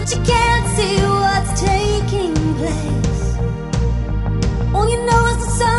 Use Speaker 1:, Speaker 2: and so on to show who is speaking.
Speaker 1: but you can't see what's taking place. All you know is the sun